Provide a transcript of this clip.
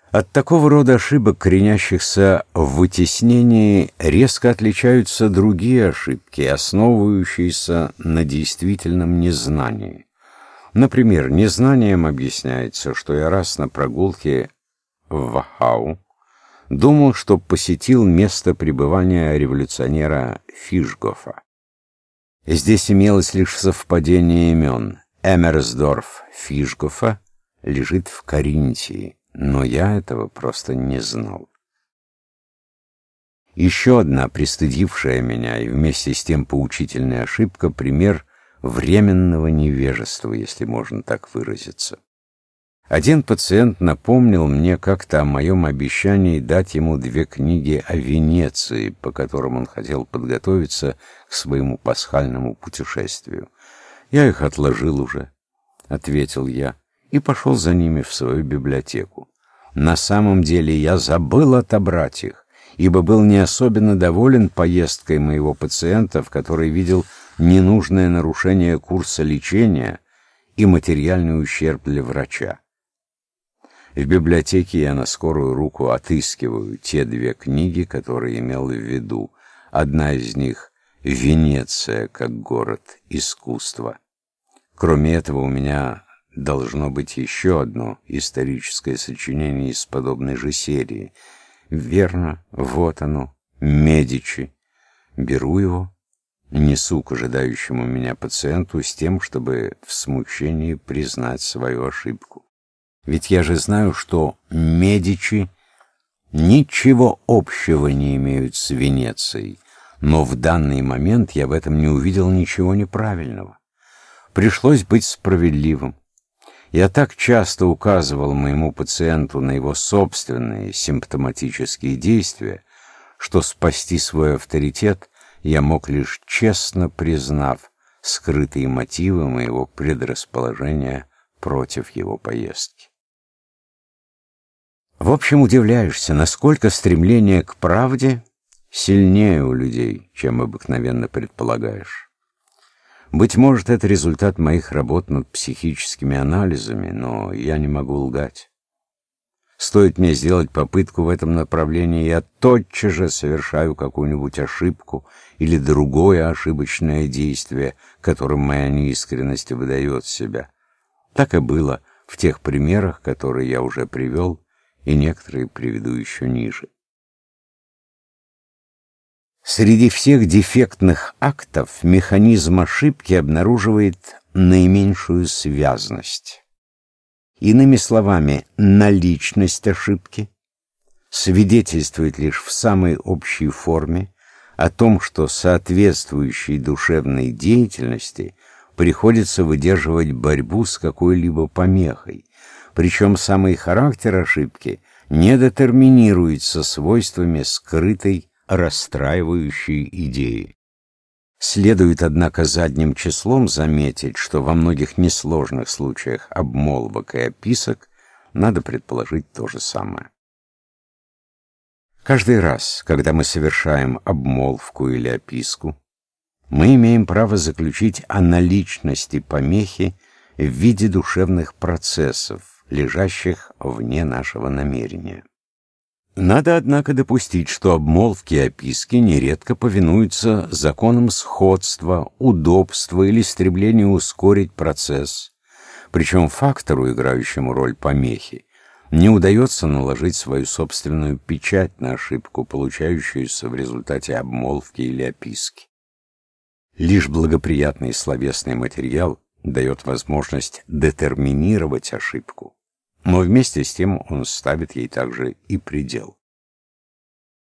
От такого рода ошибок, коренящихся в вытеснении, резко отличаются другие ошибки, основывающиеся на действительном незнании. Например, незнанием объясняется, что я раз на прогулке в Вахау думал, что посетил место пребывания революционера Фишгофа. Здесь имелось лишь совпадение имен. Эмерсдорф Фишгофа лежит в Каринтии, но я этого просто не знал. Еще одна пристыдившая меня и вместе с тем поучительная ошибка — пример временного невежества, если можно так выразиться. Один пациент напомнил мне как-то о моем обещании дать ему 2 книги о Венеции, по которым он хотел подготовиться к своему пасхальному путешествию. «Я их отложил уже», — ответил я, и пошел за ними в свою библиотеку. На самом деле я забыл отобрать их, ибо был не особенно доволен поездкой моего пациента, в которой видел ненужное нарушение курса лечения и материальный ущерб для врача. В библиотеке я на скорую руку отыскиваю те 2 книги, которые имел в виду. Одна из них — «Венеция как город искусства». Кроме этого, у меня должно быть еще одно историческое сочинение из подобной же серии. Верно, вот оно, «Медичи». Беру его, несу к ожидающему меня пациенту с тем, чтобы в смущении признать свою ошибку. Ведь я же знаю, что Медичи ничего общего не имеют с Венецией, но в данный момент я в этом не увидел ничего неправильного. Пришлось быть справедливым. Я так часто указывал моему пациенту на его собственные симптоматические действия, что спасти свой авторитет я мог лишь честно признав скрытые мотивы моего предрасположения против его поездки. В общем, удивляешься, насколько стремление к правде сильнее у людей, чем обыкновенно предполагаешь. Быть может, это результат моих работ над психическими анализами, но я не могу лгать. Стоит мне сделать попытку в этом направлении, я тотчас же совершаю какую-нибудь ошибку или другое ошибочное действие, которым моя неискренность выдает себя. Так и было в тех примерах, которые я уже привел, и некоторые приведу еще ниже. Среди всех дефектных актов механизм ошибки обнаруживает наименьшую связность. Иными словами, наличность ошибки свидетельствует лишь в самой общей форме о том, что соответствующей душевной деятельности приходится выдерживать борьбу с какой-либо помехой, причем самый характер ошибки не детерминируется свойствами скрытой расстраивающей идеи. Следует, однако, задним числом заметить, что во многих несложных случаях обмолвок и описок надо предположить то же самое. Каждый раз, когда мы совершаем обмолвку или описку, мы имеем право заключить о наличности помехи в виде душевных процессов, лежащих вне нашего намерения. Надо, однако, допустить, что обмолвки и описки нередко повинуются законам сходства, удобства или стремлению ускорить процесс, причем фактору, играющему роль помехи, не удается наложить свою собственную печать на ошибку, получающуюся в результате обмолвки или описки. Лишь благоприятный словесный материал дает возможность детерминировать ошибку, но вместе с тем он ставит ей также и предел.